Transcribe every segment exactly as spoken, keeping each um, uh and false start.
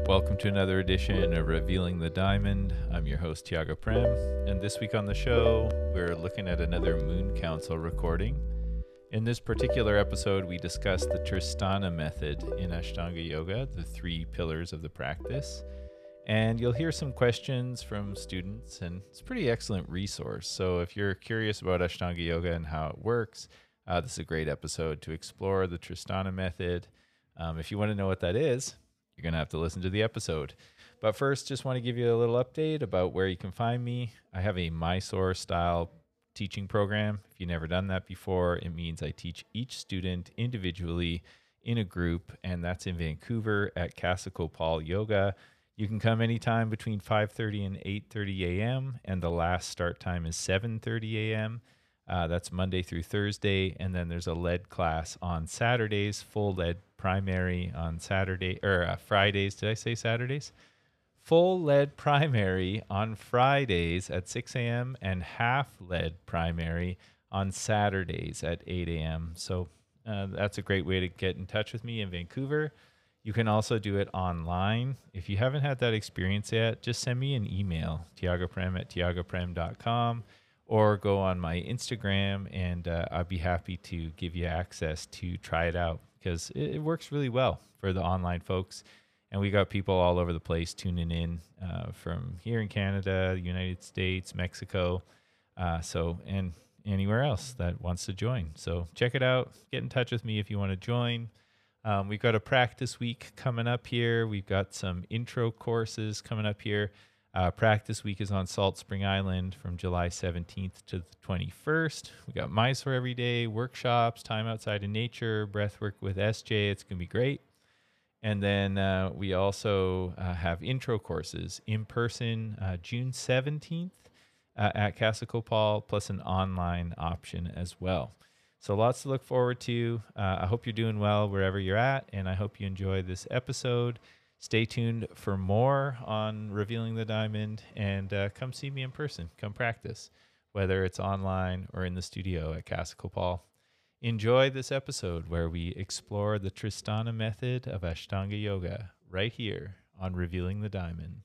Welcome to another edition of Revealing the Diamond. I'm your host, Tiago Prem, and this week on the show, we're looking at another Moon Council recording. In this particular episode, we discuss the Tristana method in Ashtanga Yoga, the three pillars of the practice. And you'll hear some questions from students, and it's a pretty excellent resource. So if you're curious about Ashtanga Yoga and how it works, uh, this is a great episode to explore the Tristana method. Um, if you want to know what that is, you're going to have to listen to the episode. But first, just want to give you a little update about where you can find me. I have a Mysore style teaching program. If you've never done that before, it means I teach each student individually in a group, and that's in Vancouver at Casa Kopal Yoga. You can come anytime between five thirty and eight thirty a.m., and the last start time is seven thirty a.m. Uh, that's Monday through Thursday, and then there's a lead class on Saturdays, full lead primary on Saturday, or uh, Fridays. Did I say Saturdays? Full lead primary on Fridays at six a.m. and half lead primary on Saturdays at eight a.m. So uh, that's a great way to get in touch with me in Vancouver. You can also do it online. If you haven't had that experience yet, just send me an email, tiagoprem at tiagoprem dot com, or go on my Instagram, and uh, I'd be happy to give you access to try it out because it, it works really well for the online folks. And we got people all over the place tuning in uh, from here in Canada, United States, Mexico, uh, so and anywhere else that wants to join. So check it out. Get in touch with me if you want to join. Um, we've got a practice week coming up here. We've got some intro courses coming up here. Uh, practice week is on Salt Spring Island from July seventeenth to the twenty-first. We got Mysore every day, workshops, time outside in nature, breath work with S J. It's going to be great. And then uh, we also uh, have intro courses in person uh, June seventeenth uh, at Casa Kopal, plus an online option as well. So lots to look forward to. Uh, I hope you're doing well wherever you're at, and I hope you enjoy this episode. Stay tuned for more on Revealing the Diamond, and uh, come see me in person. Come practice, whether it's online or in the studio at Casa Kopal. Enjoy this episode where we explore the Tristana method of Ashtanga Yoga right here on Revealing the Diamond.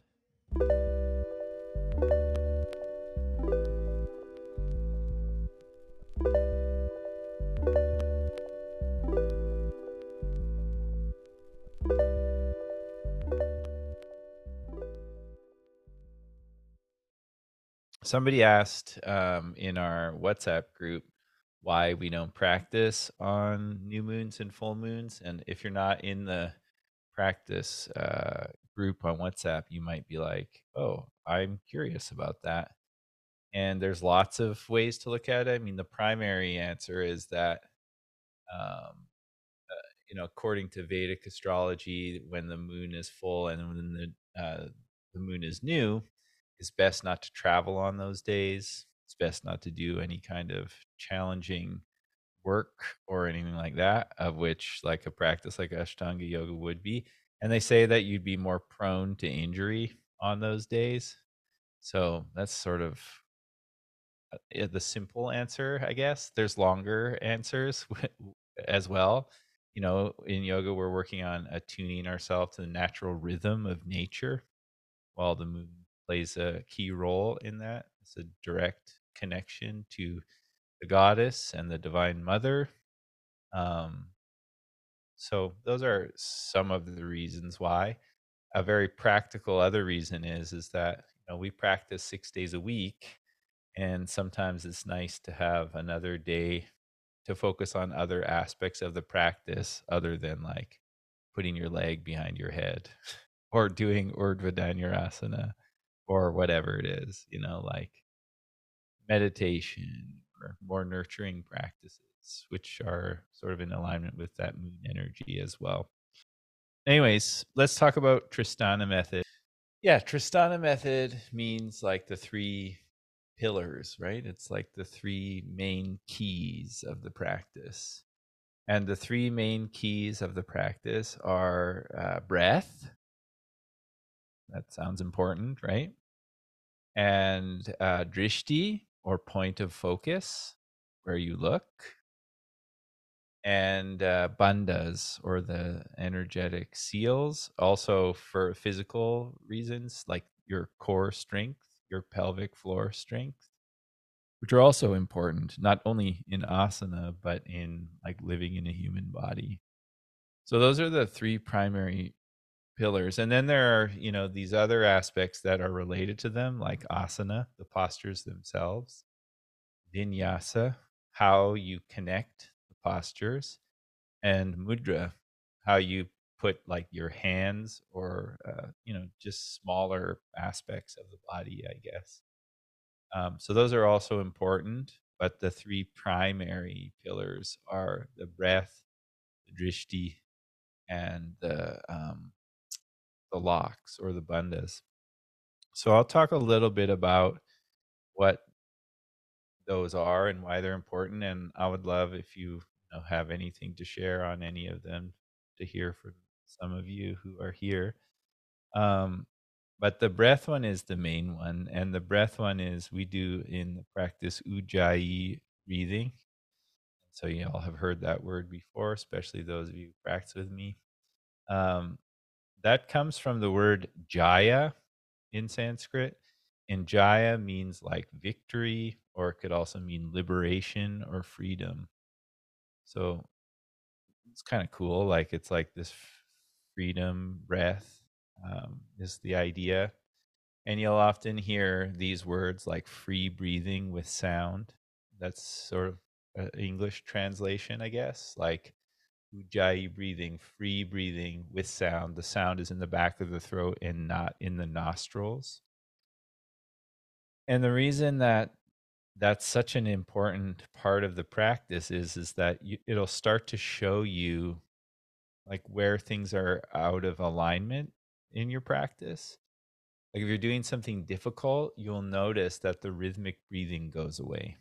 Somebody asked um, in our WhatsApp group why we don't practice on new moons and full moons. And if you're not in the practice uh, group on WhatsApp, you might be like, oh, I'm curious about that. And there's lots of ways to look at it. I mean, the primary answer is that, um, uh, you know, according to Vedic astrology, when the moon is full and when the uh, the moon is new, it's best not to travel on those days. It's best not to do any kind of challenging work or anything like that, of which like a practice like Ashtanga Yoga would be. And they say that you'd be more prone to injury on those days. So that's sort of uh, the simple answer, I guess. There's longer answers as well. You know, in yoga, we're working on attuning ourselves to the natural rhythm of nature, while the moon plays a key role in that. It's a direct connection to the goddess and the divine mother. Um, so those are some of the reasons why. A very practical other reason is is that you know we practice six days a week, and sometimes it's nice to have another day to focus on other aspects of the practice other than like putting your leg behind your head or doing Urdhva Dhanurasana or whatever it is, you know, like meditation or more nurturing practices, which are sort of in alignment with that moon energy as well. Anyways, let's talk about Tristana method. Yeah, Tristana method means like the three pillars, right? It's like the three main keys of the practice. And the three main keys of the practice are uh, breath. That sounds important, right? And uh, drishti, or point of focus, where you look. and uh, bandhas, or the energetic seals, also for physical reasons like your core strength, your pelvic floor strength, which are also important not only in asana but in like living in a human body. So those are the three primary pillars, and then there are, you know, these other aspects that are related to them, like asana, the postures themselves, vinyasa, how you connect the postures, and mudra, how you put like your hands, or uh, you know, just smaller aspects of the body, I guess. Um, so those are also important, but the three primary pillars are the breath, the drishti, and the um, the locks, or the bandhas. So I'll talk a little bit about what those are and why they're important, and I would love if you, you know, have anything to share on any of them, to hear from some of you who are here. Um, but the breath one is the main one, and the breath one is we do in the practice ujjayi breathing. So you all have heard that word before, especially those of you who practice with me. Um, that comes from the word jaya in Sanskrit. And jaya means like victory, or it could also mean liberation or freedom. So it's kind of cool. Like it's like this freedom breath um, is the idea. And you'll often hear these words like free breathing with sound. That's sort of an English translation, I guess. Like ujjayi breathing, free breathing with sound. The sound is in the back of the throat and not in the nostrils. And the reason that that's such an important part of the practice is is that you, it'll start to show you like where things are out of alignment in your practice. Like if you're doing something difficult, you'll notice that the rhythmic breathing goes away.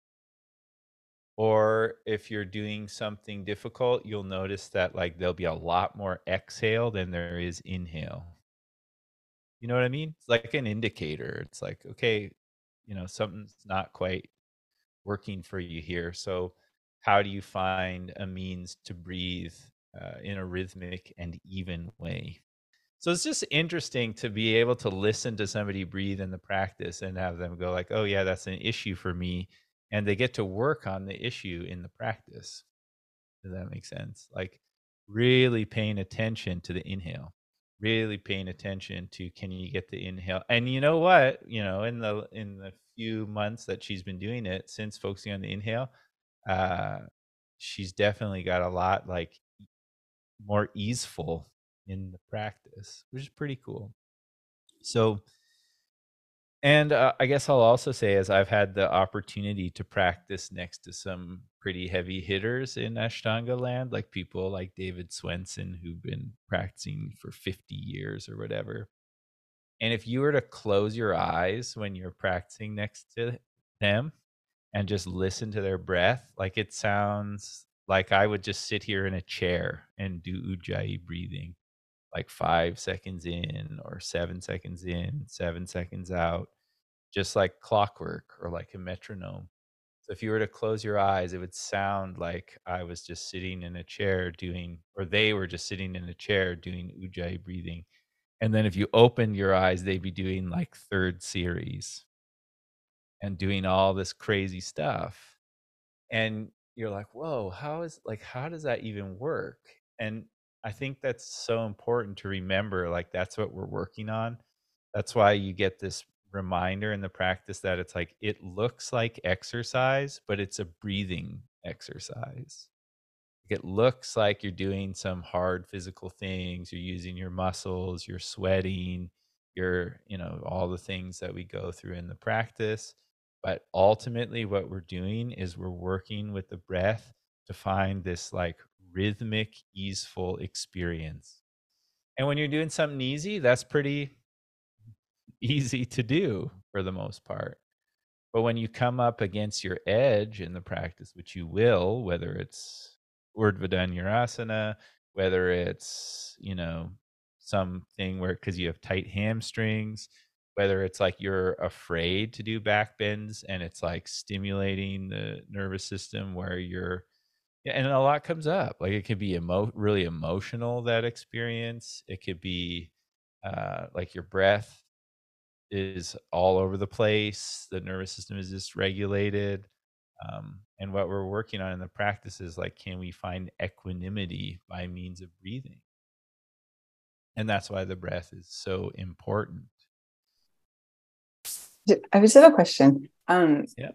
Or if you're doing something difficult, you'll notice that like there'll be a lot more exhale than there is inhale. You know what I mean? It's like an indicator. It's like, okay, you know, something's not quite working for you here. So, how do you find a means to breathe uh, in a rhythmic and even way? So it's just interesting to be able to listen to somebody breathe in the practice and have them go like, "Oh yeah, that's an issue for me," and they get to work on the issue in the practice. Does that make sense? Like really paying attention to the inhale, really paying attention to, can you get the inhale? And you know what? You know, in the in the few months that she's been doing it, since focusing on the inhale, uh, she's definitely got a lot like more easeful in the practice, which is pretty cool. So, and uh, I guess I'll also say, as I've had the opportunity to practice next to some pretty heavy hitters in Ashtanga land, like people like David Swenson, who've been practicing for fifty years or whatever. And if you were to close your eyes when you're practicing next to them and just listen to their breath, like it sounds like I would just sit here in a chair and do Ujjayi breathing, like five seconds in or seven seconds in, seven seconds out, just like clockwork or like a metronome. So if you were to close your eyes, it would sound like I was just sitting in a chair doing, or they were just sitting in a chair doing Ujjayi breathing. And then if you opened your eyes, they'd be doing like third series and doing all this crazy stuff. And you're like, whoa, how is like, how does that even work? And I think that's so important to remember. Like, that's what we're working on. That's why you get this reminder in the practice that it's like, it looks like exercise, but it's a breathing exercise. It looks like you're doing some hard physical things. You're using your muscles, you're sweating, you're, you know, all the things that we go through in the practice. But ultimately, what we're doing is we're working with the breath to find this like rhythmic, easeful experience. And when you're doing something easy, that's pretty easy to do for the most part. But when you come up against your edge in the practice, which you will, whether it's Urdhva Dhanurasana, whether it's, you know, something where because you have tight hamstrings, whether it's like you're afraid to do back bends and it's like stimulating the nervous system where you're Yeah, and a lot comes up. Like it could be emo really emotional, that experience. It could be uh like your breath is all over the place. The nervous system is dysregulated. Um, and what we're working on in the practice is like, can we find equanimity by means of breathing? And that's why the breath is so important. I just have a question. Um, Yeah.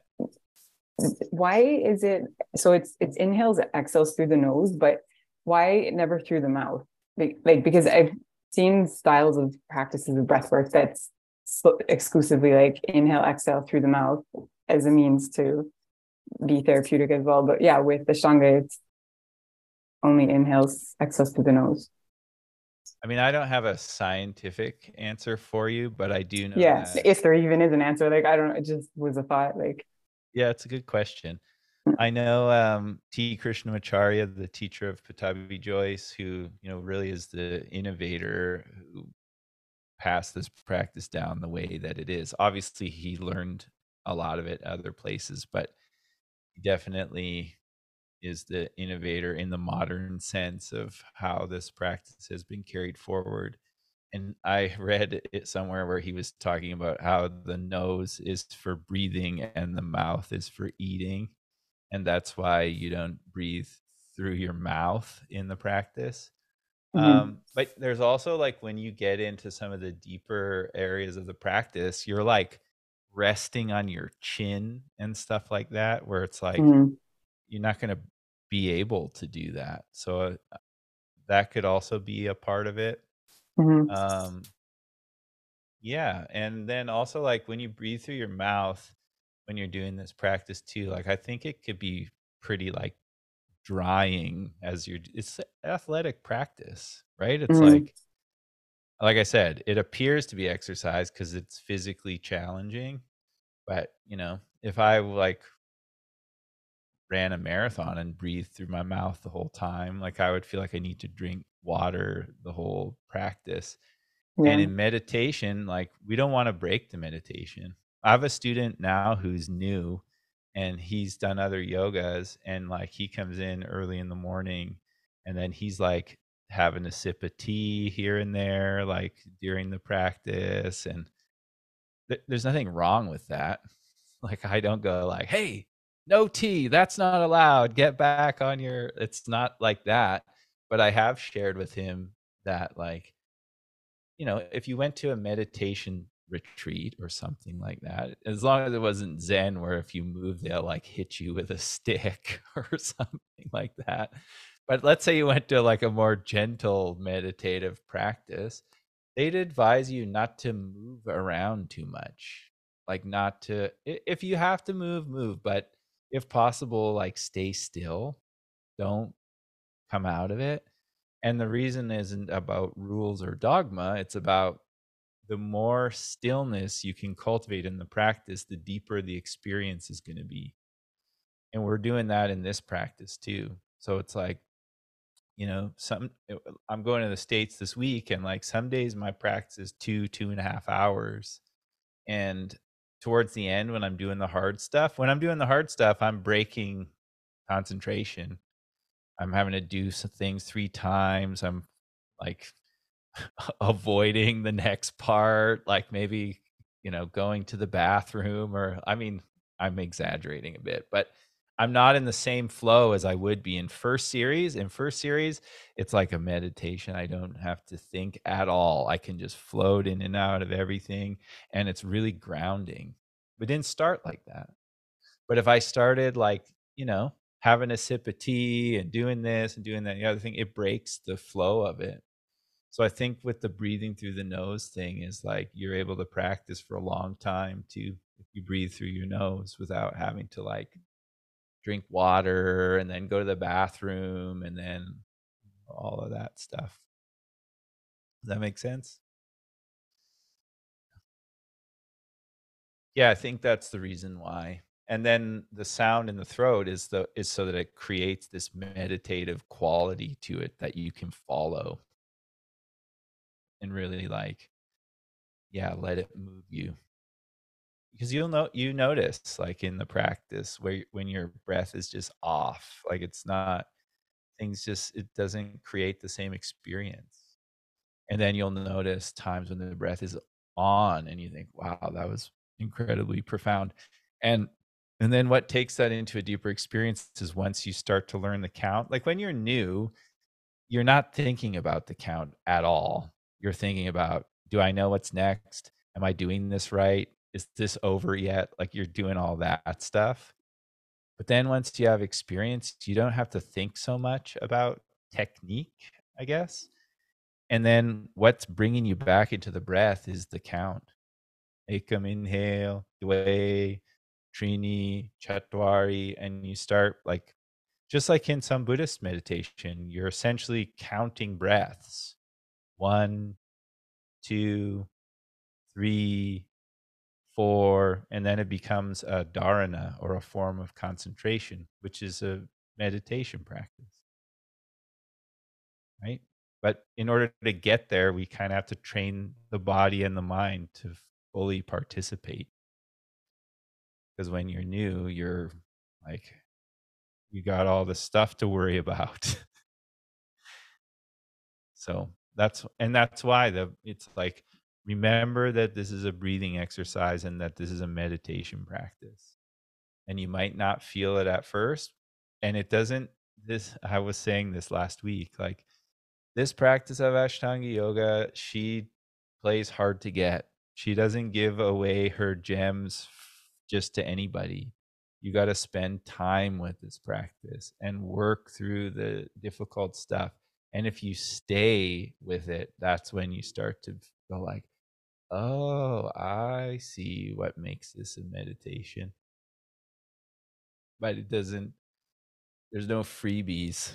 why is it so it's it's inhales, exhales through the nose, but why never through the mouth? Like, like because I've seen styles of practices of breath work that's exclusively like inhale, exhale through the mouth as a means to be therapeutic as well. But yeah, with the Ashtanga, it's only inhales, exhales through the nose. I mean, I don't have a scientific answer for you, but I do know Yeah, that, if there even is an answer, like I don't know, it just was a thought. Like, yeah, it's a good question. I know um, T. Krishnamacharya, the teacher of Patabi Joyce, who you know really is the innovator who passed this practice down the way that it is. Obviously, he learned a lot of it other places, but he definitely is the innovator in the modern sense of how this practice has been carried forward. And I read it somewhere where he was talking about how the nose is for breathing and the mouth is for eating. And that's why you don't breathe through your mouth in the practice. mm-hmm, Um, but there's also like when you get into some of the deeper areas of the practice, you're like resting on your chin and stuff like that, where it's like mm-hmm, you're not going to be able to do that. So uh, that could also be a part of it. mm-hmm, Um, yeah. And then also, like when you breathe through your mouth, when you're doing this practice too, like I think it could be pretty like drying as you're, it's athletic practice, right? It's mm-hmm, like, like I said, it appears to be exercise because it's physically challenging. But, you know, if I like ran a marathon and breathed through my mouth the whole time, like I would feel like I need to drink water the whole practice. And yeah, in meditation, like we don't want to break the meditation. I have a student now who's new and he's done other yogas and like he comes in early in the morning and then he's like having a sip of tea here and there, like during the practice. And th- there's nothing wrong with that. Like I don't go like, "Hey, no tea. That's not allowed. Get back on your." It's not like that. But I have shared with him that like, you know, if you went to a meditation retreat or something like that, as long as it wasn't Zen where if you move they'll like hit you with a stick or something like that. But let's say you went to like a more gentle meditative practice, they'd advise you not to move around too much. Like not to, if you have to move, move, but if possible, like stay still. Don't come out of it. And the reason isn't about rules or dogma, it's about the more stillness you can cultivate in the practice, the deeper the experience is going to be. And we're doing that in this practice too. So it's like, you know, some I'm going to the States this week, and like some days my practice is two, two and a half hours. And towards the end, when I'm doing the hard stuff, when I'm doing the hard stuff, I'm breaking concentration. I'm having to do some things three times. I'm like avoiding the next part, like maybe, you know, going to the bathroom or I mean, I'm exaggerating a bit, but I'm not in the same flow as I would be in first series. In first series, it's like a meditation. I don't have to think at all. I can just float in and out of everything and it's really grounding. We didn't start like that. But if I started like, you know, having a sip of tea and doing this and doing that, and the other thing, it breaks the flow of it. So I think with the breathing through the nose thing is like you're able to practice for a long time too. If you breathe through your nose without having to like drink water and then go to the bathroom and then all of that stuff. Does that make sense? Yeah, I think that's the reason why. And then the sound in the throat is the is so that it creates this meditative quality to it that you can follow and really like, yeah, let it move you. because you'll know you notice like in the practice where when your breath is just off, like it's not things just it doesn't create the same experience. And then you'll notice times when the breath is on and you think, wow, that was incredibly profound. And and then what takes that into a deeper experience is once you start to learn the count. Like when you're new, you're not thinking about the count at all. You're thinking about, do I know what's next? Am I doing this right? Is this over yet? Like you're doing all that stuff. But then once you have experience, you don't have to think so much about technique, I guess. And then what's bringing you back into the breath is the count. Ekam, inhale, dwe, trini, chatwari, and you start like, just like in some Buddhist meditation, you're essentially counting breaths. One, two, three, four, and then it becomes a dharana or a form of concentration, which is a meditation practice, right? But in order to get there, we kind of have to train the body and the mind to fully participate. Because when you're new, you're like, you got all the stuff to worry about. So that's, and that's why the, it's like, remember that this is a breathing exercise and that this is a meditation practice. And you might not feel it at first. And it doesn't, this, I was saying this last week, like this practice of Ashtanga yoga, she plays hard to get. She doesn't give away her gems just to anybody. You got to spend time with this practice and work through the difficult stuff. And if you stay with it, that's when you start to go like, oh, I see what makes this a meditation. But it doesn't, there's no freebies,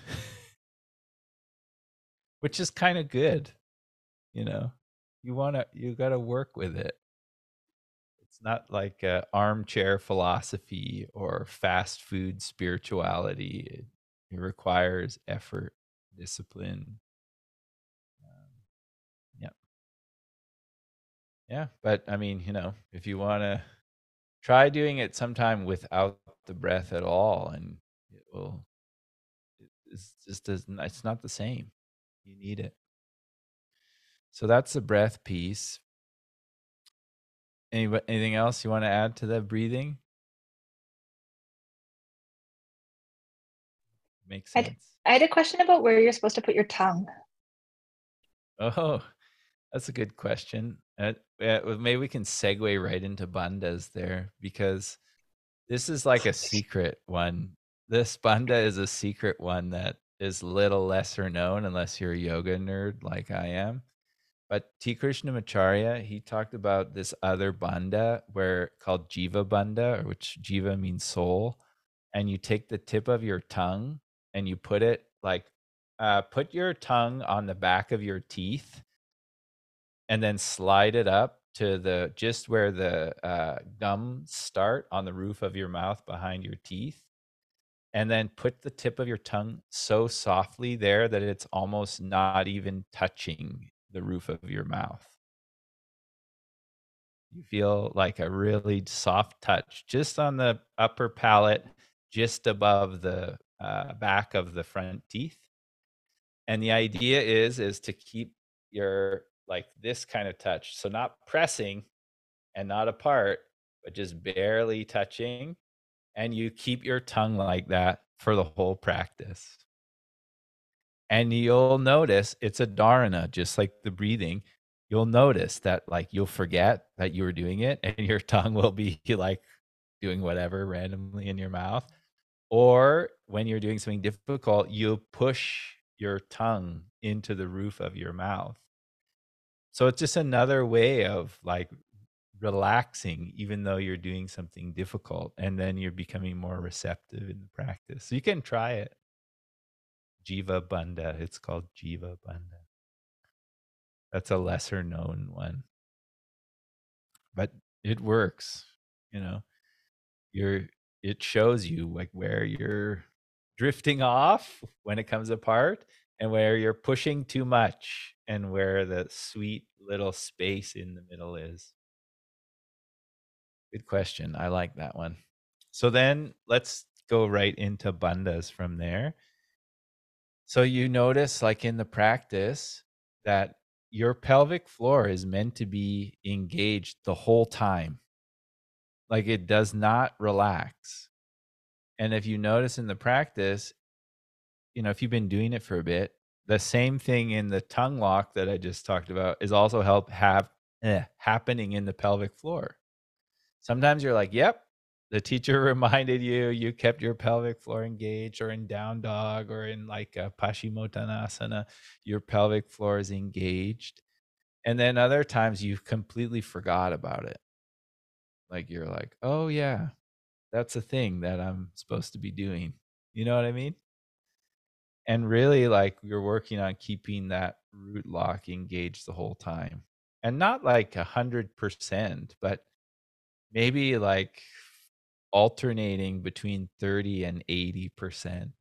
which is kind of good. You know, you want to, you got to work with it. It's not like a armchair philosophy or fast food spirituality. It, it requires effort, discipline. Um, yeah. Yeah. But I mean, you know, if you want to try doing it sometime without the breath at all, and it will, it's just doesn't, it's not the same. You need it. So that's the breath piece. Any, anything else you want to add to the breathing? Makes I had, sense. I had a question about where you're supposed to put your tongue. Oh, that's a good question. Uh, yeah, well, maybe we can segue right into bandhas there, because this is like a secret one. This bandha is a secret one that is little lesser known unless you're a yoga nerd like I am. But T. Krishnamacharya, he talked about this other bandha where called Jiva bandha, which Jiva means soul. And you take the tip of your tongue and you put it like, uh, put your tongue on the back of your teeth and then slide it up to the, just where the uh, gums start on the roof of your mouth behind your teeth. And then put the tip of your tongue so softly there that it's almost not even touching the roof of your mouth. You feel like a really soft touch just on the upper palate, just above the uh, back of the front teeth. And the idea is is to keep your like this kind of touch. So not pressing and not apart, but just barely touching. And you keep your tongue like that for the whole practice. And you'll notice it's a dharana, just like the breathing. You'll notice that like you'll forget that you were doing it and your tongue will be like doing whatever randomly in your mouth. Or when you're doing something difficult, you'll push your tongue into the roof of your mouth. So it's just another way of like relaxing, even though you're doing something difficult, and then you're becoming more receptive in the practice. So you can try it. Jiva bandha. It's called Jiva bandha. That's a lesser known one, but it works. You know, you're, it shows you like where you're drifting off when it comes apart and where you're pushing too much and where the sweet little space in the middle is. Good question. I like that one. So then let's go right into bandhas from there. So you notice, like in the practice, that your pelvic floor is meant to be engaged the whole time. Like it does not relax. And if you notice in the practice, you know, if you've been doing it for a bit, the same thing in the tongue lock that I just talked about is also help have eh, happening in the pelvic floor. Sometimes you're like, yep, the teacher reminded you, you kept your pelvic floor engaged, or in down dog or in like a Paschimottanasana, your pelvic floor is engaged. And then other times you completely forgot about it. Like you're like, oh yeah, that's a thing that I'm supposed to be doing. You know what I mean? And really, like, you're working on keeping that root lock engaged the whole time. And not like a hundred percent, but maybe like alternating between thirty and eighty percent.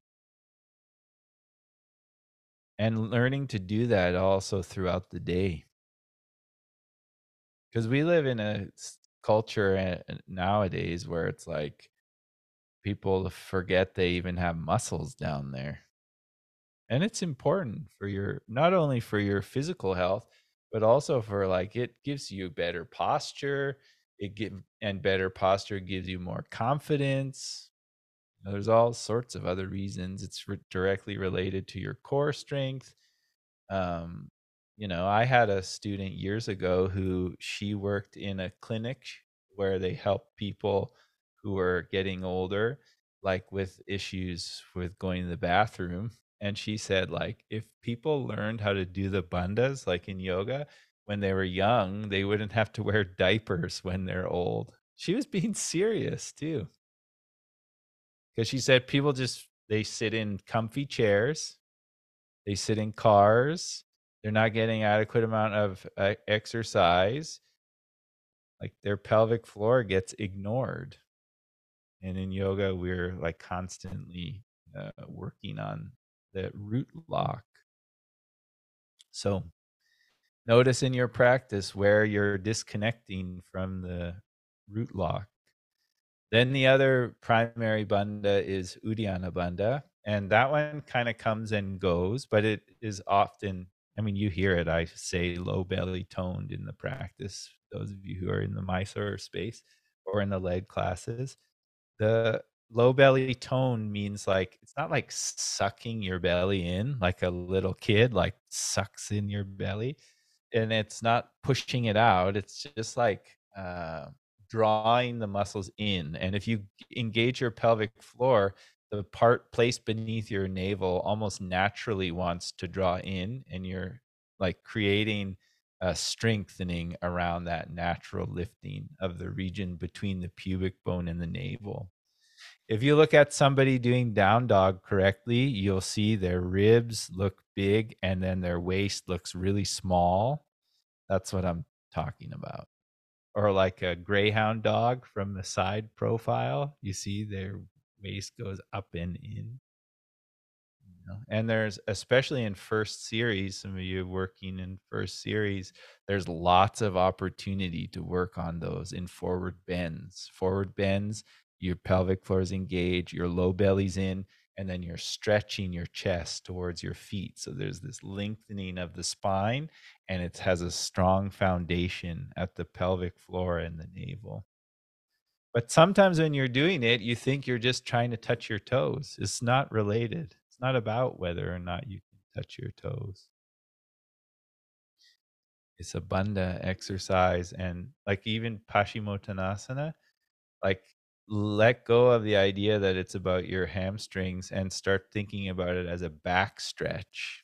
And learning to do that also throughout the day. Because we live in a s- culture uh, nowadays where it's like people forget they even have muscles down there. And it's important for your, not only for your physical health, but also for like it gives you better posture. It give and better posture gives you more confidence. You know, there's all sorts of other reasons. It's re- directly related to your core strength. um, you know, I had a student years ago who she worked in a clinic where they help people who are getting older, like with issues with going to the bathroom. And she said, like, if people learned how to do the bandhas, like in yoga, when they were young, they wouldn't have to wear diapers when they're old. She was being serious too. Because she said people just, they sit in comfy chairs, they sit in cars. They're not getting adequate amount of uh, exercise. Like their pelvic floor gets ignored. And in yoga, we're like constantly uh, working on the root lock. So notice in your practice where you're disconnecting from the root lock. Then the other primary bandha is Uddiyana bandha, and that one kind of comes and goes, but it is often, I mean, you hear it, I say low belly toned in the practice, those of you who are in the Mysore space or in the lead classes. The low belly tone means like, it's not like sucking your belly in like a little kid, like sucks in your belly. And it's not pushing it out. It's just like, uh, drawing the muscles in. And if you engage your pelvic floor, the part placed beneath your navel almost naturally wants to draw in, and you're like creating a strengthening around that natural lifting of the region between the pubic bone and the navel. If you look at somebody doing down dog correctly, you'll see their ribs look big and then their waist looks really small. That's what I'm talking about. Or like a greyhound dog from the side profile, you see their waist goes up and in. You know? And there's, especially in first series, some of you working in first series, there's lots of opportunity to work on those in forward bends. Forward bends, your pelvic floor is engaged, your low belly's in, and then you're stretching your chest towards your feet. So there's this lengthening of the spine, and it has a strong foundation at the pelvic floor and the navel. But sometimes when you're doing it, you think you're just trying to touch your toes. It's not related. It's not about whether or not you can touch your toes. It's a bandha exercise. And like even Paschimottanasana, like let go of the idea that it's about your hamstrings and start thinking about it as a back stretch.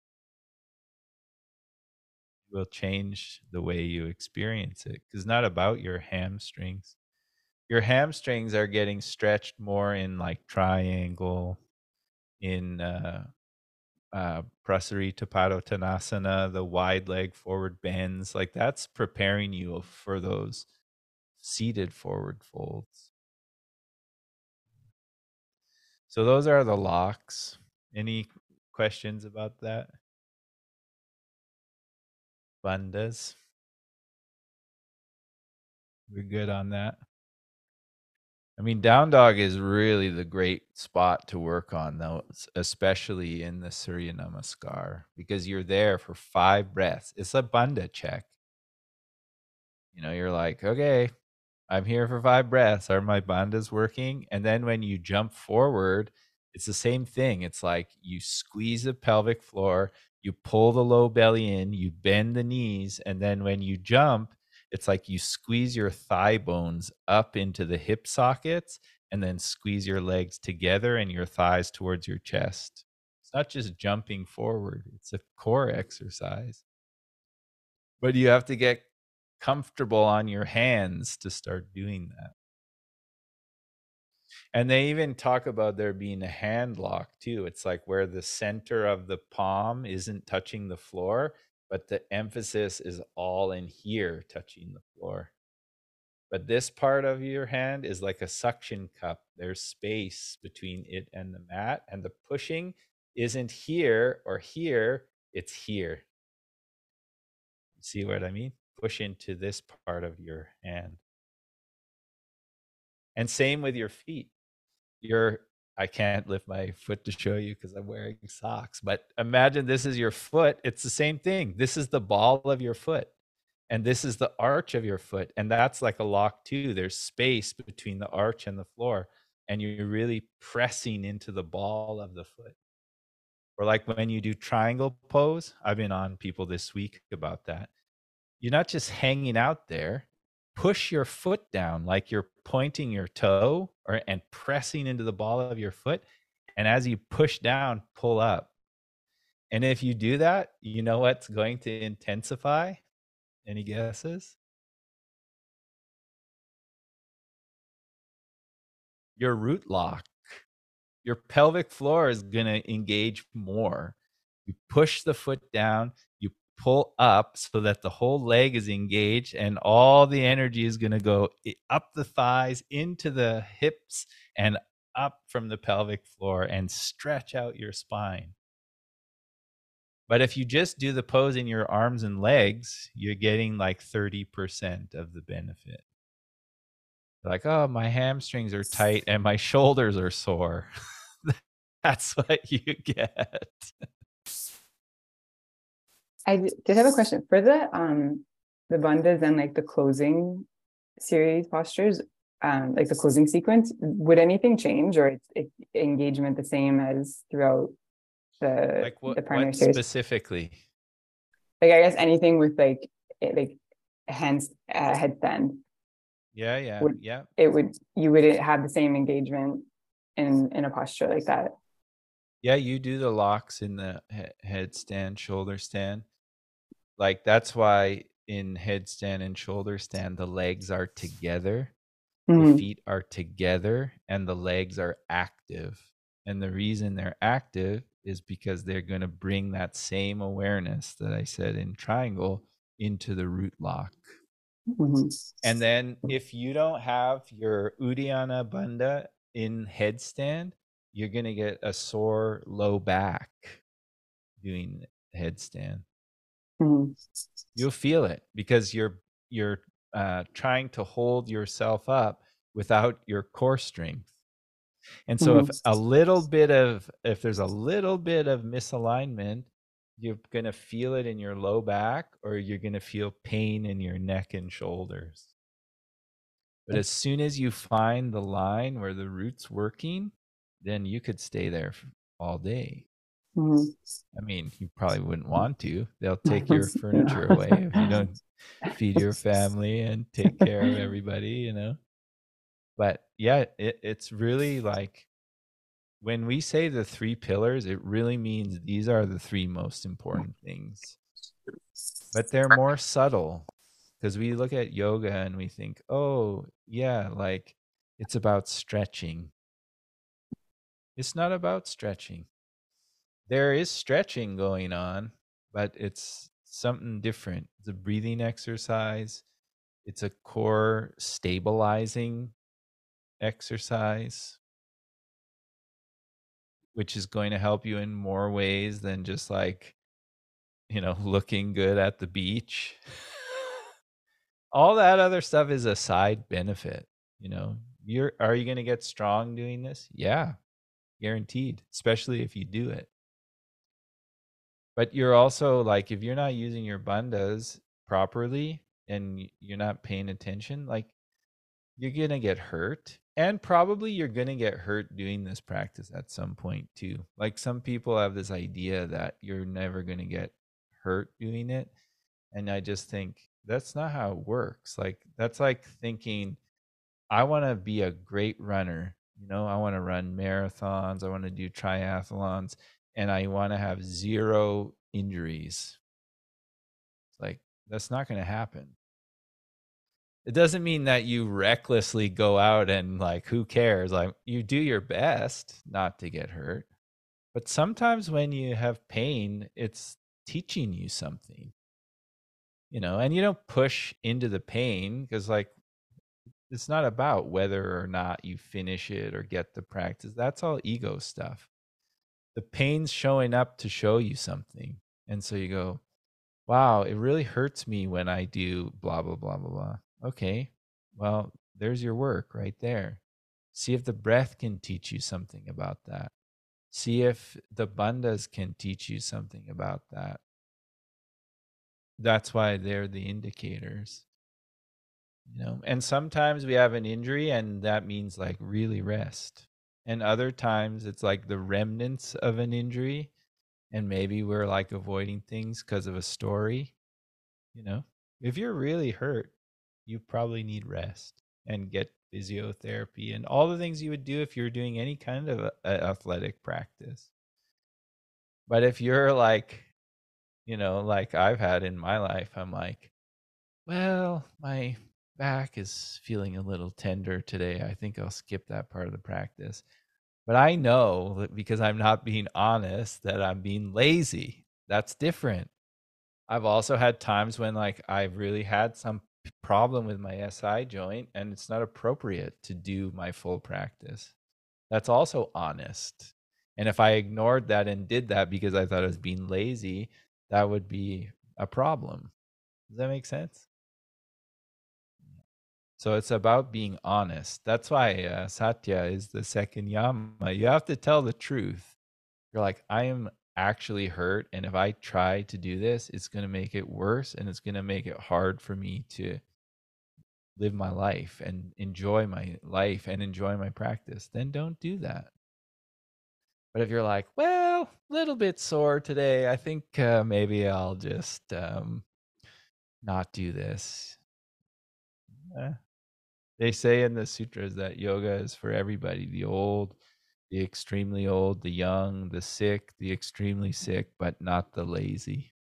It will change the way you experience it, because it's not about your hamstrings. Your hamstrings are getting stretched more in like triangle, in uh, uh, Prasarita Padottanasana, the wide leg forward bends. Like that's preparing you for those seated forward folds. So those are the locks. Any questions about that? Bandhas. We're good on that. I mean, down dog is really the great spot to work on, though, especially in the Surya Namaskar, because you're there for five breaths. It's a bandha check. You know, you're like, okay, I'm here for five breaths. Are my bandhas working? And then when you jump forward, it's the same thing. It's like you squeeze the pelvic floor, you pull the low belly in, you bend the knees, and then when you jump, it's like you squeeze your thigh bones up into the hip sockets and then squeeze your legs together and your thighs towards your chest. It's not just jumping forward, it's a core exercise. But you have to get comfortable on your hands to start doing that. And they even talk about there being a hand lock too. It's like where the center of the palm isn't touching the floor, but the emphasis is all in here touching the floor. But this part of your hand is like a suction cup. There's space between it and the mat, and the pushing isn't here or here, it's here. See what I mean? Push into this part of your hand. And same with your feet. Your I can't lift my foot to show you because I'm wearing socks, but imagine this is your foot. It's the same thing. This is the ball of your foot, and this is the arch of your foot, and that's like a lock too. There's space between the arch and the floor, and you're really pressing into the ball of the foot. Or like when you do triangle pose, I've been on people this week about that. You're not just hanging out there. Push your foot down like you're pointing your toe or and pressing into the ball of your foot. And as you push down, pull up. And if you do that, you know what's going to intensify? Any guesses? Your root lock. Your pelvic floor is going to engage more. You push the foot down, you pull up so that the whole leg is engaged, and all the energy is going to go up the thighs, into the hips, and up from the pelvic floor and stretch out your spine. But if you just do the pose in your arms and legs, you're getting like thirty percent of the benefit. Like, oh, my hamstrings are tight and my shoulders are sore. That's what you get. I did have a question for the um the bandhas and like the closing series postures, um like the closing sequence. Would anything change, or it's it, engagement the same as throughout the like what, the primary what series? Specifically? Like I guess anything with like it, like hands uh, headstand. Yeah, yeah, would, yeah. It would you would have the same engagement in in a posture like that. Yeah, you do the locks in the he- headstand, shoulder stand. Like that's why in headstand and shoulder stand, the legs are together, Mm-hmm. the feet are together, and the legs are active. And the reason they're active is because they're going to bring that same awareness that I said in triangle into the root lock. Mm-hmm. And then if you don't have your Uddiyana Bandha in headstand, you're going to get a sore low back doing headstand. Mm-hmm. You'll feel it because you're you're uh, trying to hold yourself up without your core strength. And so Mm-hmm. if a little bit of if there's a little bit of misalignment, you're going to feel it in your low back, or you're going to feel pain in your neck and shoulders. But as soon as you find the line where the root's working, then you could stay there all day. Mm-hmm. I mean, you probably wouldn't want to. They'll take your furniture away if you don't feed your family and take care of everybody, you know. But yeah, it, it's really like when we say the three pillars, it really means these are the three most important things. But they're more subtle. Because we look at yoga and we think, oh, yeah, like it's about stretching. It's not about stretching. There is stretching going on, but it's something different. It's a breathing exercise. It's a core stabilizing exercise, which is going to help you in more ways than just like, you know, looking good at the beach. All that other stuff is a side benefit, you know. You're are you going to get strong doing this? Yeah, guaranteed, especially if you do it. But you're also like, if you're not using your bandhas properly and y- you're not paying attention, like you're going to get hurt. And probably you're going to get hurt doing this practice at some point too. Like some people have this idea that you're never going to get hurt doing it. And I just think that's not how it works. Like that's like thinking, I want to be a great runner. You know, I want to run marathons, I want to do triathlons, and I want to have zero injuries. It's like that's not going to happen. It doesn't mean that you recklessly go out and like who cares? Like you do your best not to get hurt. But sometimes when you have pain, it's teaching you something. You know, and you don't push into the pain because like it's not about whether or not you finish it or get the practice. That's all ego stuff. The pain's showing up to show you something. And so you go, wow, it really hurts me when I do blah, blah, blah, blah, blah. Okay, well, there's your work right there. See if the breath can teach you something about that. See if the bandhas can teach you something about that. That's why they're the indicators. You know, and sometimes we have an injury and that means like really rest. And other times it's like the remnants of an injury and maybe we're like avoiding things because of a story. You know, if you're really hurt, you probably need rest and get physiotherapy and all the things you would do if you're doing any kind of a, a athletic practice. But if you're like, you know, like I've had in my life, I'm like, well, my back is feeling a little tender today. I think I'll skip that part of the practice. But I know that because I'm not being honest that I'm being lazy. That's different. I've also had times when like I've really had some p- problem with my S I joint and it's not appropriate to do my full practice. That's also honest. And if I ignored that and did that because I thought I was being lazy, that would be a problem. Does that make sense? So it's about being honest. That's why uh, Satya is the second yama. You have to tell the truth. You're like, I am actually hurt. And if I try to do this, it's going to make it worse and it's going to make it hard for me to live my life and enjoy my life and enjoy my practice. Then don't do that. But if you're like, well, a little bit sore today, I think uh, maybe I'll just um, not do this. Eh, They say in the sutras that yoga is for everybody, the old, the extremely old, the young, the sick, the extremely sick, but not the lazy.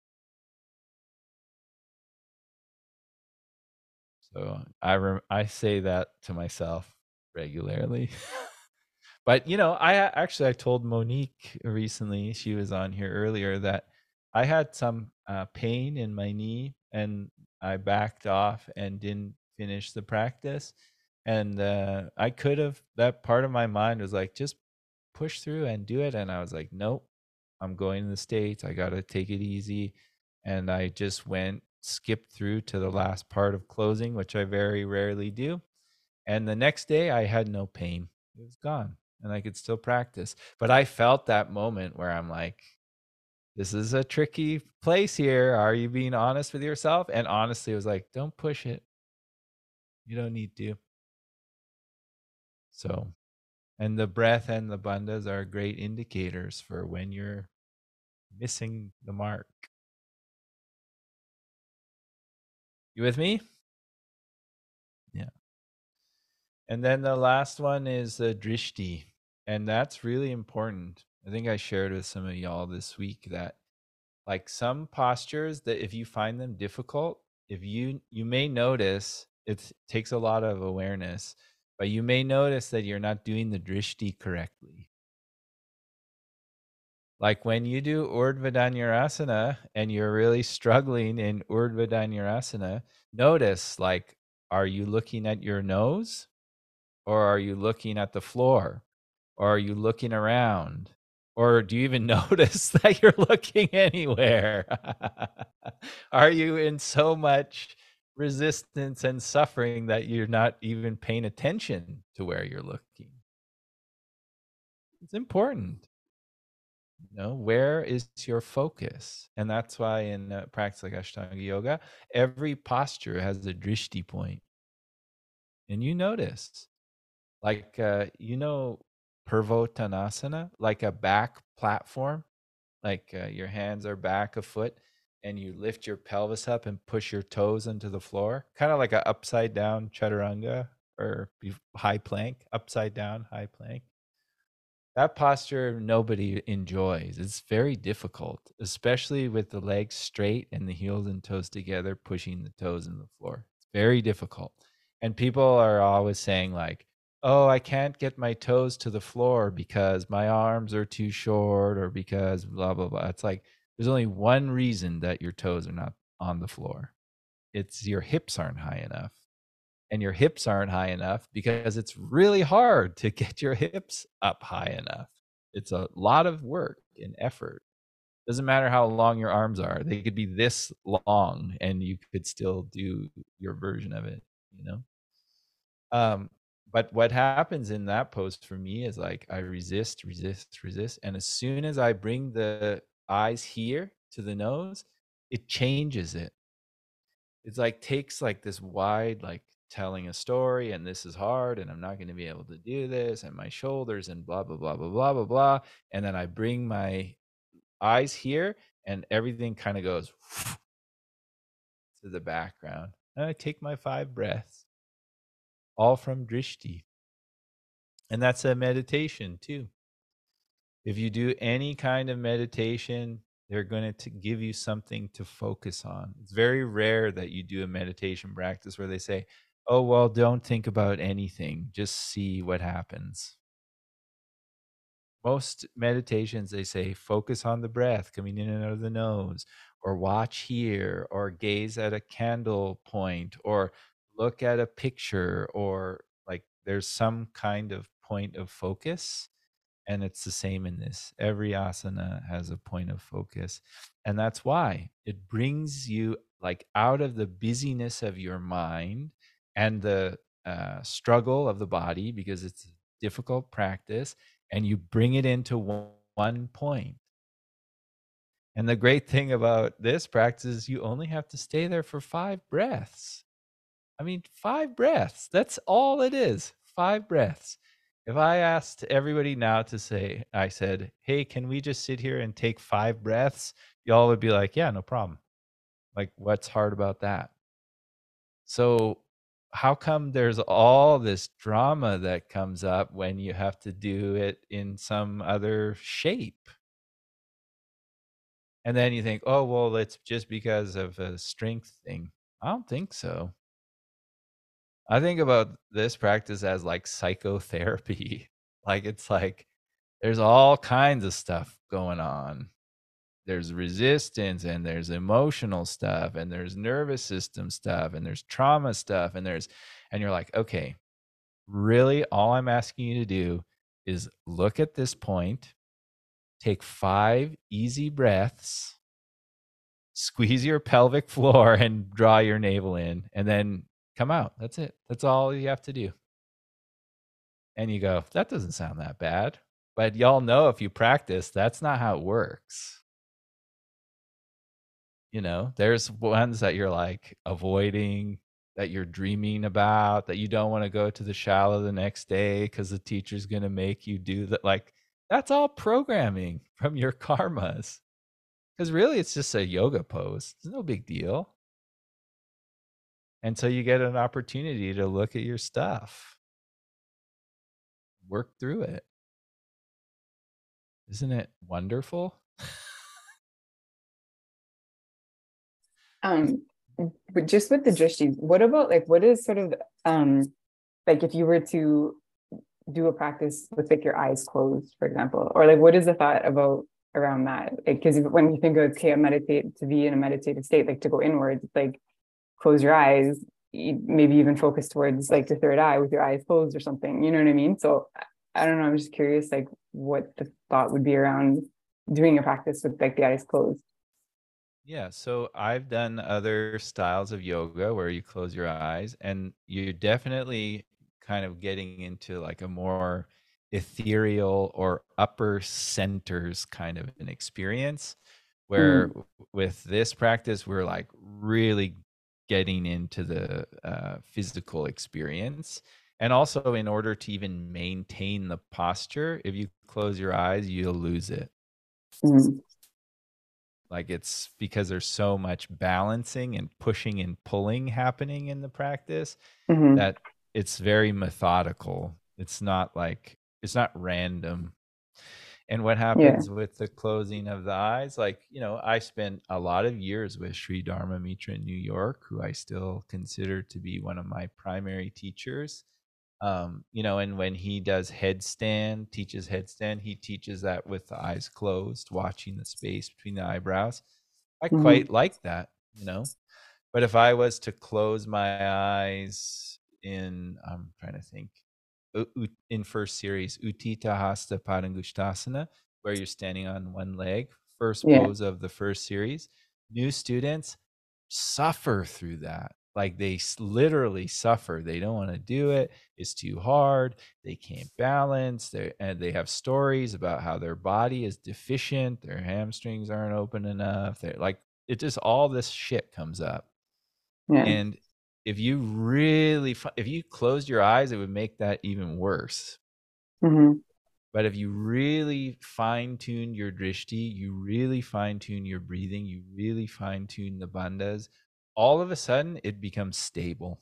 So I rem- I say that to myself regularly. But you know, I a- actually I told Monique recently, she was on here earlier, that I had some uh, pain in my knee and I backed off and didn't finish the practice. And uh, I could have, that part of my mind was like, just push through and do it. And I was like, nope, I'm going to the States. I got to take it easy. And I just went, skipped through to the last part of closing, which I very rarely do. And the next day I had no pain. It was gone and I could still practice. But I felt that moment where I'm like, this is a tricky place here. Are you being honest with yourself? And honestly, it was like, don't push it. You don't need to. So, and the breath and the bandhas are great indicators for when you're missing the mark. You with me? Yeah. And then the last one is the drishti. And that's really important. I think I shared with some of y'all this week that like some postures that if you find them difficult, if you you may notice it takes a lot of awareness, but you may notice that you're not doing the drishti correctly. Like when you do Urdhva Dhanurasana and you're really struggling in Urdhva Dhanurasana, notice like, are you looking at your nose or are you looking at the floor or are you looking around? Or do you even notice that you're looking anywhere? Are you in so much resistance and suffering that you're not even paying attention to where you're looking. It's important. You know, where is your focus? And that's why in uh, practice like Ashtanga Yoga, every posture has a drishti point. And you notice, like, uh, you know, Purvottanasana, like a back platform, like uh, your hands are back a foot and you lift your pelvis up and push your toes into the floor, kind of like a upside down chaturanga or be- high plank, upside down high plank. That posture nobody enjoys. It's very difficult, especially with the legs straight and the heels and toes together, pushing the toes in the floor. It's very difficult. And people are always saying, like, oh, I can't get my toes to the floor because my arms are too short or because blah, blah, blah. It's like, there's only one reason that your toes are not on the floor. It's your hips aren't high enough. And your hips aren't high enough because it's really hard to get your hips up high enough. It's a lot of work and effort. Doesn't matter how long your arms are. They could be this long and you could still do your version of it, you know? Um, but what happens in that pose for me is like I resist, resist, resist. And as soon as I bring the eyes here to the nose, it changes it. It's like takes like this wide, like telling a story, and this is hard, and I'm not going to be able to do this, and my shoulders, and blah, blah, blah, blah, blah, blah, blah. And then I bring my eyes here, and everything kind of goes to the background. And I take my five breaths, all from drishti. And that's a meditation too. If you do any kind of meditation, they're going to give you something to focus on. It's very rare that you do a meditation practice where they say, oh, well, don't think about anything. Just see what happens. Most meditations, they say, focus on the breath coming in and out of the nose, or watch here, or gaze at a candle point, or look at a picture, or like there's some kind of point of focus. And it's the same in this. Every asana has a point of focus. And that's why it brings you like out of the busyness of your mind and the uh, struggle of the body, because it's a difficult practice, and you bring it into one, one point. And the great thing about this practice is you only have to stay there for five breaths. I mean, five breaths. That's all it is. Five breaths. If I asked everybody now to say, I said, hey, can we just sit here and take five breaths? Y'all would be like, yeah, no problem. Like, what's hard about that? So how come there's all this drama that comes up when you have to do it in some other shape? And then you think, oh, well, it's just because of a strength thing. I don't think so. I think about this practice as like psychotherapy. Like it's like there's all kinds of stuff going on. There's resistance and there's emotional stuff and there's nervous system stuff and there's trauma stuff and there's and you're like, okay, really all I'm asking you to do is look at this point, take five easy breaths, squeeze your pelvic floor and draw your navel in, and then come out. That's it. That's all you have to do. And you go, that doesn't sound that bad. But y'all know if you practice, that's not how it works. You know, there's ones that you're like avoiding, that you're dreaming about, that you don't want to go to the shala the next day because the teacher's going to make you do that. Like, that's all programming from your karmas. Because really, it's just a yoga pose. It's no big deal. And so you get an opportunity to look at your stuff, work through it. Isn't it wonderful? Um, but just with the drishti, what about like what is sort of um like if you were to do a practice with like your eyes closed, for example, or like what is the thought about around that? Because like, when you think of okay, meditate to be in a meditative state, like to go inwards, like close your eyes, maybe even focus towards like the third eye with your eyes closed or something. You know what I mean? So I don't know. I'm just curious, like what the thought would be around doing a practice with like the eyes closed. Yeah, so I've done other styles of yoga where you close your eyes, and you're definitely kind of getting into like a more ethereal or upper centers kind of an experience. Where Mm, w- with this practice, we're like really getting into the uh, physical experience. And also, in order to even maintain the posture, if you close your eyes, you'll lose it. mm, Like it's because there's so much balancing and pushing and pulling happening in the practice mm-hmm. that it's very methodical. It's not like it's not random. And what Yeah. happens with the closing of the eyes? Like, you know, I spent a lot of years with Sri Dharma Mitra in New York, who I still consider to be one of my primary teachers. Um, you know, and when he does headstand, teaches headstand, he teaches that with the eyes closed, watching the space between the eyebrows. I Mm-hmm. quite like that, you know. But if I was to close my eyes in, I'm trying to think, in first series, Utthita Hasta Padangusthasana, where you're standing on one leg, first Yeah. pose of the first series, new students suffer through that. Like they literally suffer. They don't want to do it. It's too hard. They can't balance. They and they have stories about how their body is deficient. Their hamstrings aren't open enough. They're like it just all this shit comes up. Yeah. And if you really, if you closed your eyes, it would make that even worse. Mm-hmm. But if you really fine tune your drishti, you really fine tune your breathing, you really fine tune the bandhas, all of a sudden it becomes stable.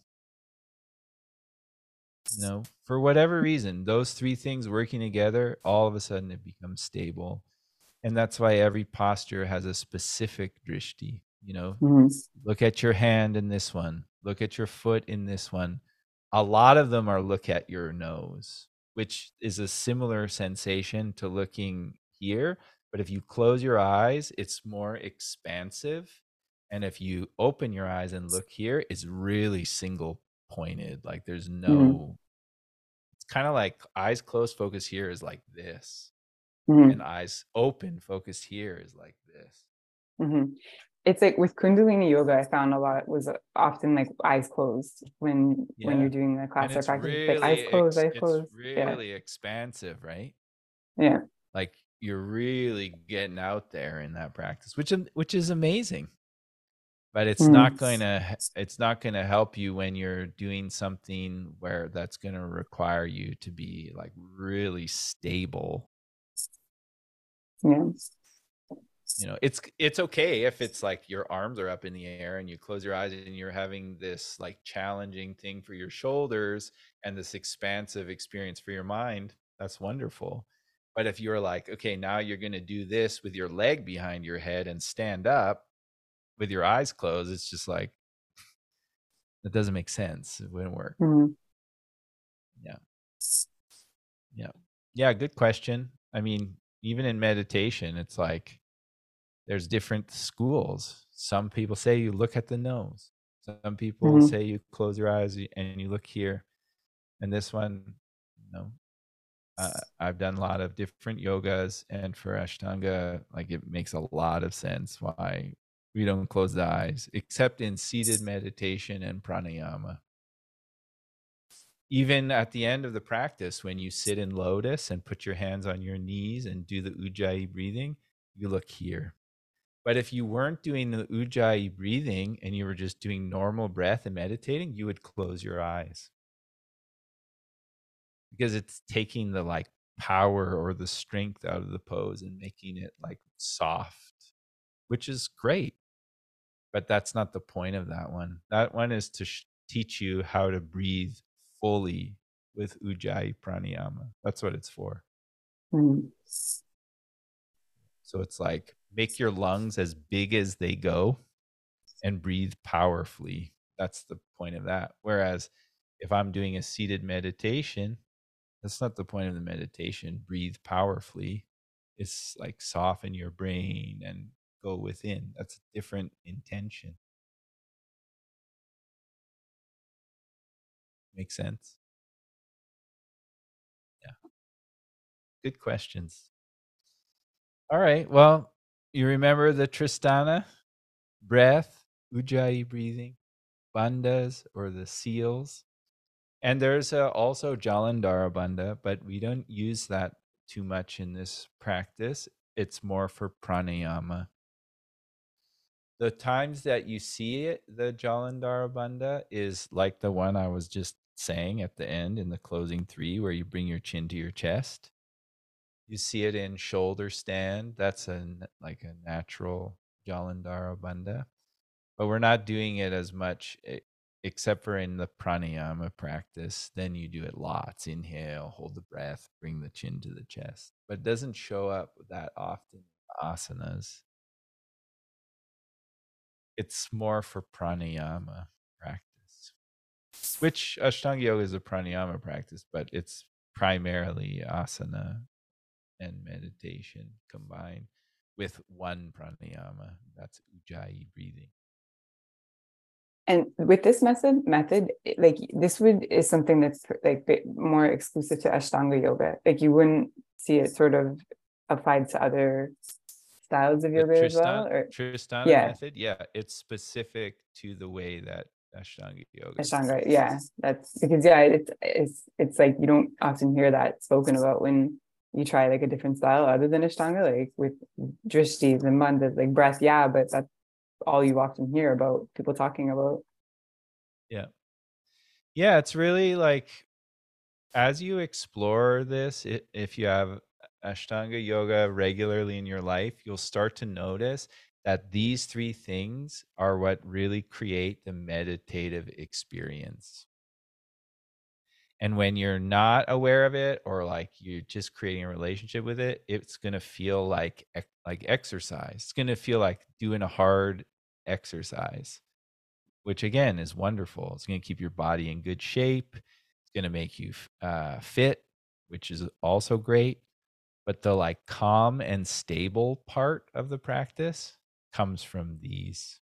You know, for whatever reason, those three things working together, all of a sudden it becomes stable. And that's why every posture has a specific drishti. You know, Mm-hmm. look at your hand in this one, look at your foot in this one. A lot of them are look at your nose, which is a similar sensation to looking here. But if you close your eyes, it's more expansive. And if you open your eyes and look here, it's really single pointed. Like there's Mm-hmm. no, it's kind of like eyes closed, focus here is like this. And Mm-hmm. eyes open, focus here is like this. Mm-hmm. It's like with Kundalini yoga, I found a lot was often like eyes closed when when Yeah. you're doing the And class or it's practice. It's like eyes really closed, ex- eyes it's closed. Yeah. really expansive, right? Yeah. Like you're really getting out there in that practice, which which is amazing. But it's not Mm-hmm. going to it's not going to help you when you're doing something where that's going to require you to be like really stable. Yeah. You know, it's it's okay if it's like your arms are up in the air and you close your eyes and you're having this like challenging thing for your shoulders and this expansive experience for your mind. That's wonderful. But if you're like, okay, now you're going to do this with your leg behind your head and stand up with your eyes closed, it's just like that doesn't make sense. It wouldn't work. Mm-hmm. Yeah. Yeah. Yeah, good question. I mean, even in meditation, it's like there's different schools. Some people say you look at the nose. Some people Mm-hmm. say you close your eyes and you look here. And this one, you know, uh, I've done a lot of different yogas, and for Ashtanga, like it makes a lot of sense why we don't close the eyes, except in seated meditation and pranayama. Even at the end of the practice, when you sit in lotus and put your hands on your knees and do the ujjayi breathing, you look here. But if you weren't doing the ujjayi breathing and you were just doing normal breath and meditating, you would close your eyes because it's taking the like power or the strength out of the pose and making it like soft, which is great. But that's not the point of that one. That one is to sh- teach you how to breathe fully with ujjayi pranayama. That's what it's for. Mm-hmm. So it's like make your lungs as big as they go and breathe powerfully. That's the point of that. Whereas if I'm doing a seated meditation, that's not the point of the meditation. Breathe powerfully. It's like soften your brain and go within. That's a different intention. Makes sense? Yeah. Good questions. All right. Well, you remember the Tristana? breath, ujjayi breathing, bandhas or the seals. And there's uh, also Jalandhara bandha, but we don't use that too much in this practice. It's more for pranayama. The times that you see it, the Jalandhara bandha, is like the one I was just saying at the end in the closing three, where you bring your chin to your chest. You see it in shoulder stand. That's a like a natural Jalandhara bandha, but we're not doing it as much, except for in the pranayama practice. Then you do it lots. Inhale, hold the breath, bring the chin to the chest, but it doesn't show up that often in asanas. It's more for pranayama practice, which Ashtanga Yoga is a pranayama practice, but it's primarily asana and meditation combined with one pranayama. That's ujjayi breathing. And with this method, method, like this would is something that's like more exclusive to Ashtanga yoga. Like you wouldn't see it sort of applied to other styles of yoga as well. Or Tristana yeah, method, yeah, it's specific to the way that Ashtanga yoga. Ashtanga, yeah, that's because yeah, it's it's it's like you don't often hear that spoken about when you try like a different style other than Ashtanga, like with drishtis and bandhas, like breath, yeah, but that's all you often hear about people talking about. Yeah. Yeah, it's really like, as you explore this, it, if you have Ashtanga yoga regularly in your life, you'll start to notice that these three things are what really create the meditative experience. And when you're not aware of it, or like you're just creating a relationship with it, it's going to feel like like exercise. It's going to feel like doing a hard exercise, which again is wonderful. It's going to keep your body in good shape. It's going to make you uh, fit, which is also great. But the like calm and stable part of the practice comes from these.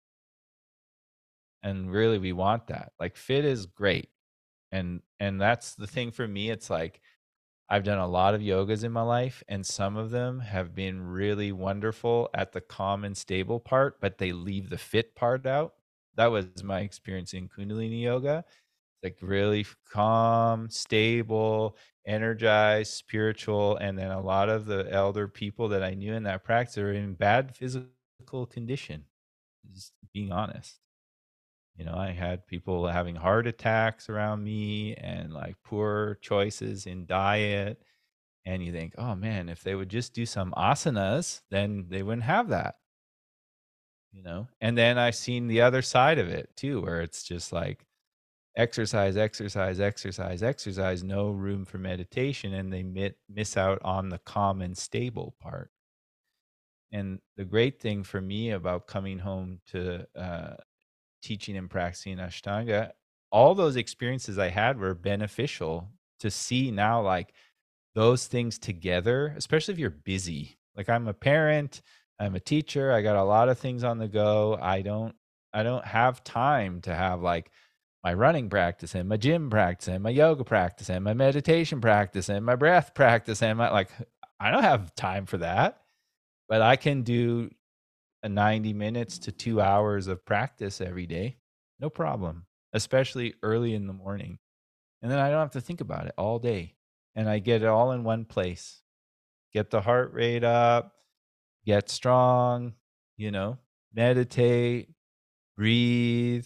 And really, we want that. Like fit is great. And and that's the thing for me. It's like I've done a lot of yogas in my life, and some of them have been really wonderful at the calm and stable part, but they leave the fit part out. That was my experience in Kundalini yoga. Like really calm, stable, energized, spiritual. And then a lot of the elder people that I knew in that practice are in bad physical condition, just being honest. You know, I had people having heart attacks around me and like poor choices in diet. And you think, oh man, if they would just do some asanas, then they wouldn't have that. You know, and then I've seen the other side of it too, where it's just like exercise, exercise, exercise, exercise, no room for meditation, and they mit- miss out on the calm and stable part. And the great thing for me about coming home to uh, teaching and practicing Ashtanga, all those experiences I had were beneficial to see now, like those things together, especially if you're busy. Like I'm a parent, I'm a teacher, I got a lot of things on the go. I don't, I don't have time to have like my running practice and my gym practice and my yoga practice and my meditation practice and my breath practice and my like, I don't have time for that, but I can do a ninety minutes to two hours of practice every day. No problem, especially early in the morning. And then I don't have to think about it all day. And I get it all in one place. Get the heart rate up, get strong, you know, meditate, breathe,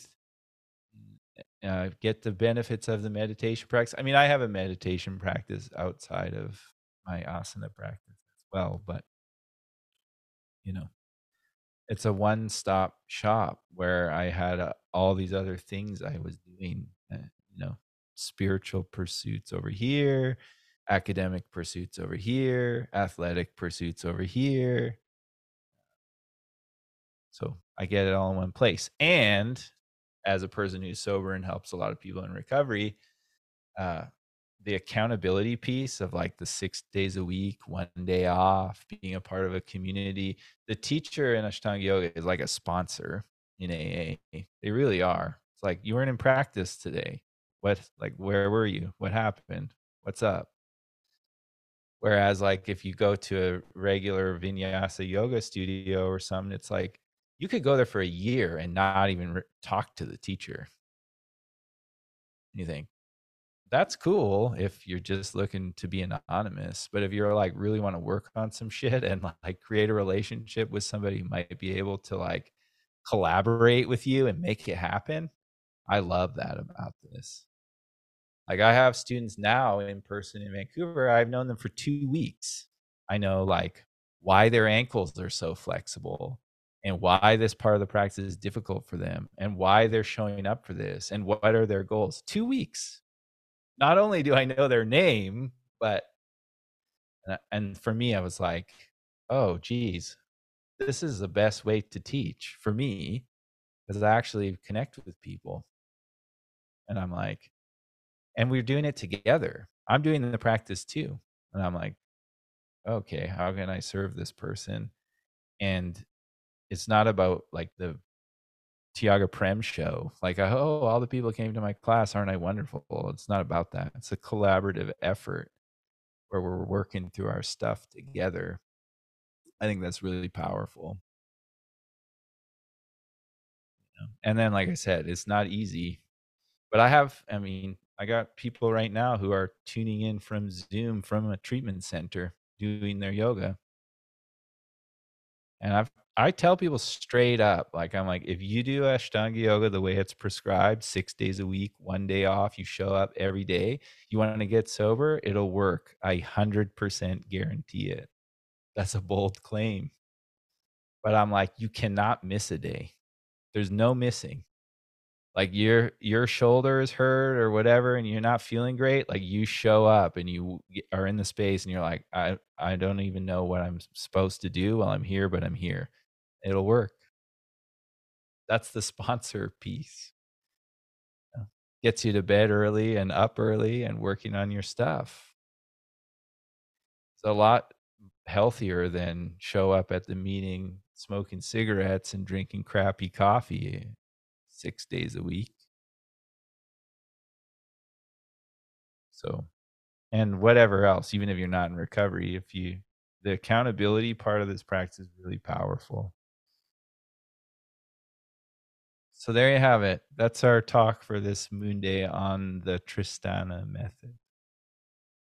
uh, get the benefits of the meditation practice. I mean, I have a meditation practice outside of my asana practice as well, but you know, it's a one-stop shop where I had uh, all these other things I was doing, uh, you know, spiritual pursuits over here, academic pursuits over here, athletic pursuits over here. So I get it all in one place. And as a person who's sober and helps a lot of people in recovery, uh, the accountability piece of like the six days a week, one day off, being a part of a community. The teacher in Ashtanga Yoga is like a sponsor in A A. They really are. It's like, you weren't in practice today. What, like, where were you? What happened? What's up? Whereas like if you go to a regular vinyasa yoga studio or something, it's like, you could go there for a year and not even re- talk to the teacher. You think that's cool if you're just looking to be anonymous, but if you're like really want to work on some shit and like create a relationship with somebody who might be able to like collaborate with you and make it happen, I love that about this. Like I have students now in person in Vancouver. I've known them for two weeks. I know like why their ankles are so flexible and why this part of the practice is difficult for them and why they're showing up for this and what are their goals. Two weeks. Not only do I know their name, but and for me, I was like, oh, geez, this is the best way to teach for me because I actually connect with people. And I'm like, and we're doing it together. I'm doing the practice too. And I'm like, okay, how can I serve this person? And it's not about like the Tiago Prem show. Like, oh, all the people came to my class. Aren't I wonderful? It's not about that. It's a collaborative effort where we're working through our stuff together. I think that's really powerful. And then, like I said, it's not easy. But I have, I mean, I got people right now who are tuning in from Zoom from a treatment center doing their yoga. And I've I tell people straight up, like I'm like, if you do Ashtanga yoga the way it's prescribed, six days a week, one day off, you show up every day, you want to get sober, it'll work. I one hundred percent guarantee it. That's a bold claim. But I'm like, you cannot miss a day. There's no missing. Like your your shoulder is hurt or whatever and you're not feeling great, like you show up and you are in the space and you're like, I, I don't even know what I'm supposed to do while I'm here, but I'm here. It'll work. That's the sponsor piece. Gets you to bed early and up early and working on your stuff. It's a lot healthier than show up at the meeting smoking cigarettes and drinking crappy coffee six days a week. So, and whatever else, even if you're not in recovery, if you, the accountability part of this practice is really powerful. So there you have it. That's our talk for this moon day on the Tristana method.